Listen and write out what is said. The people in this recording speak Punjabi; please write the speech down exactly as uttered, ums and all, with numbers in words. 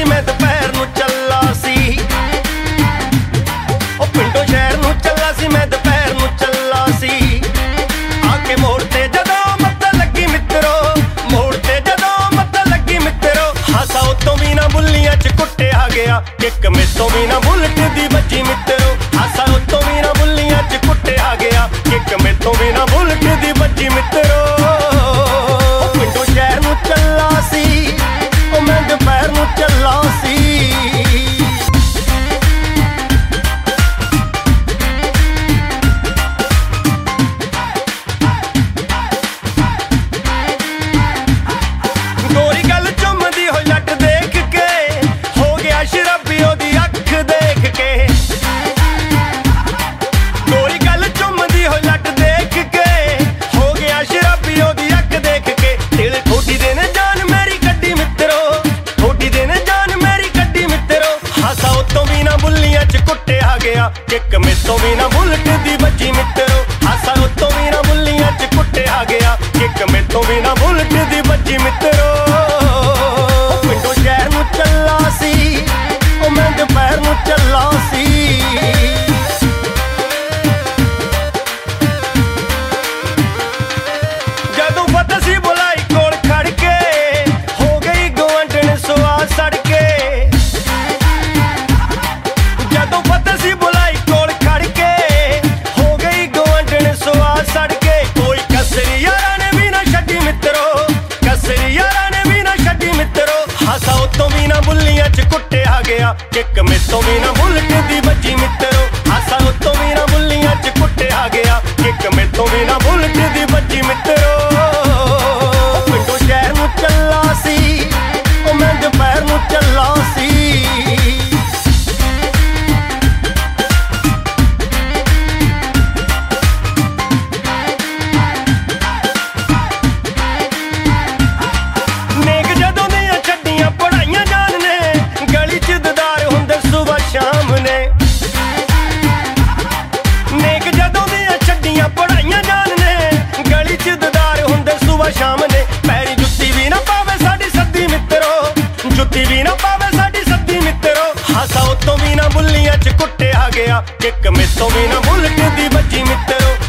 ਸੀ ਮੈਂ ਦੁਪਹਿਰ ਨੂੰ ਚੱਲਾ ਸੀ, ਉਹ ਪਿੰਡੋਂ ਸ਼ਹਿਰ ਨੂੰ ਚੱਲਾ ਸੀ ਮੈਂ ਦੁਪਹਿਰ ਨੂੰ ਚੱਲਾ ਸੀ। ਆ ਕੇ ਮੋੜ ਤੇ ਜਦੋਂ ਮੱਤ ਲੱਗੀ ਮਿੱਤਰੋ, ਮੋੜ ਤੇ ਜਦੋਂ ਮੱਤ ਲੱਗੀ ਮਿੱਤਰੋ, ਹਾਸਾ ਉਤੋਂ ਵੀ ਨਾ ਬੁੱਲੀਆਂ ਚ ਕੁੱਟਿਆ ਗਿਆ, ਕਿੱਕ ਮੇਤੋਂ ਵੀ ਨਾ ਬੁਲਟ ਦੀ ਵੱਜੀ ਮਿੱਤਰੋ, ਹਾਸਾ ਉਤੋਂ ਵੀ ਨਾ ਬੁੱਲੀਆਂ ਚ ਕੁੱਟਿਆ ਗਿਆ, ਕਿੱਕ ਮੇਤੋਂ ਵੀ ਨਾ ਬੁਲਟ ਦੀ ਵੱਜੀ ਮਿੱਤਰੋ। ਉਹ ਪਿੰਡੋਂ ਸ਼ਹਿਰ ਨੂੰ ਚੱਲਾ ਸੀ, ਉਹ ਮੈਂ ਦੁਪਹਿਰ ਨੂੰ ਚੱਲਾ ਸੀ। ਗੋਰੀ ਗੱਲ ਚੁੰਮਦੀ ਹੋਈ ਲੱਟ ਦੇਖ ਕੇ, ਹੋ ਗਿਆ ਸ਼ਰਾਬੀ ਉਹਦੀ ਅੱਖ ਦੇਖ ਕੇ। ਗੋਰੀ ਗੱਲ ਚੁੰਮਦੀ ਹੋਈ ਲੱਟ ਦੇਖ ਕੇ, ਹੋ ਗਿਆ ਸ਼ਰਾਬੀ ਉਹਦੀ ਅੱਖ ਦੇਖ ਕੇ। ਦਿਲ ਠੋਡੀ ਦੇ ਨੇ ਜਾਨ ਮੇਰੀ ਕੱਢੀ ਮਿੱਤਰੋ, ਠੋਡੀ ਦੇ ਨੇ ਜਾਨ ਮੇਰੀ ਕੱਢੀ ਮਿੱਤਰੋ, ਹਾਸਾ ਉਤੋਂ ਵੀ ਨਾ ਬੁੱਲੀਆਂ ਚ ਕੁੱਟਿਆ ਗਿਆ, ਕਿੱਕ ਮੇਤੋਂ ਵੀ ਨਾ ਬੁਲਟ ਦੀ ਵੱਜੀ ਮਿੱਤਰੋ, ਹਾਸਾ ਉਤੋਂ ਵੀ ਨਾ ਬੁੱਲੀਆਂ ਚ ਕੁੱਟਿਆ ਗਿਆ, ਕਿੱਕ ਮੇਤੋਂ ਵੀ ਨਾ ਬੁਲਟ ਦੀ ਵੱਜੀ ਮਿੱਤਰੋ। ਉਹ ਪਿੰਡੋਂ ਸ਼ਹਿਰ ਨੂੰ ਚੱਲਾ ਸੀ, ਉਹ ਮੈਂ ਦੁਪਹਿਰ ਨੂੰ ਚੱਲਾ ਸੀ। ਜਦੋਂ ਫਤਿਹ ਸੀ ਬੁਲਾਈ ਕੋਲ ਖੜ ਕੇ, ਹੋ ਗਈ ਗੁਆਂਢਣ ਸੁਆਹ ਸੜ ਕੇ। ਜਦੋਂ ਫਤਿਹ ਸੀ ਬੁਲਾਈ ਕੋਲ ਖੜ ਕੇ, ਹੋ ਗਈ ਗੁਆਂਢਣ ਸੁਆਹ ਸੜ ਕੇ। ਕੋਈ ਕਸਰ ਯਾਰਾਂ ਨੇ ਵੀ ਨਾ ਛੱਡੀ ਮਿੱਤਰੋ, ਕਸਰ ਯਾਰਾਂ ਨੇ ਵੀ ਨਾ ਛੱਡੀ ਮਿੱਤਰੋ, ਹਾਸਾ ਉਤੋਂ ਵੀ ਨਾ ਬੁੱਲੀਆਂ ਚ ਕੁੱਟਿਆ ਗਿਆ, ਕਿੱਕ ਮੇਤੋਂ ਵੀ ਨਾ ਬੁਲਟ ਦੀ ਵੱਜੀ ਮਿੱਤਰੋ, ਹਾਸਾ ਉਤੋਂ ਵੀ ਨਾ ਬੁੱਲੀਆਂ ਚ ਕੁੱਟਿਆ ਗਿਆ, ਕਿੱਕ ਮੇਤੋਂ ਵੀ ਨਾ ਬੁਲਟ ਦੀ ਵੱਜੀ ਮਿੱਤਰੋ। ਉਹ ਪਿੰਡੋਂ ਸ਼ਹਿਰ ਨੂੰ ਚੱਲਾ ਸੀ, ਉਹ ਮੈਂ ਦੁਪਹਿਰ ਨੂੰ ਚੱਲਾ ਸੀ। ਨੇਕ ਜਦੋਂ ਦੀਆਂ ਛੱਡੀਆਂ ਪੜਾਈਆਂ ਜਾਨ ਨੇ, ਗਲੀ ਚ ਦਦਾਰ ਹੁੰਦੇ ਸੁਬਹ ਸ਼ਾਮ ਨੇ। ਨੇਕ ਜਦੋਂ ਦੀਆਂ ਛੱਡੀਆਂ ਪੜਾਈਆਂ ਜਾਨ ਨੇ, ਗਲੀ ਚ ਦਦਾਰ ਹੁੰਦੇ ਸੁਬਹ ਸ਼ਾਮ ਨੇ। ਪੈਰੀ ਜੁੱਤੀ ਵੀ ਨਾ ਪਾਵੇ ਸਾਡੀ ਸੱਦੀ ਮਿੱਤਰੋ, ਜੁੱਤੀ ਵੀ ਨਾ ਪਾਵੇ ਸਾਡੀ ਸੱਦੀ ਮਿੱਤਰੋ, ਹਾਸਾ ਉਤੋਂ ਵੀ ਨਾ ਬੁੱਲੀਆਂ ਚ ਕੁੱਟਿਆ ਗਿਆ, ਕਿੱਕ ਮੇਤੋਂ ਵੀ ਨਾ ਬੁਲਟ ਦੀ ਵੱਜੀ ਮਿੱਤਰੋ,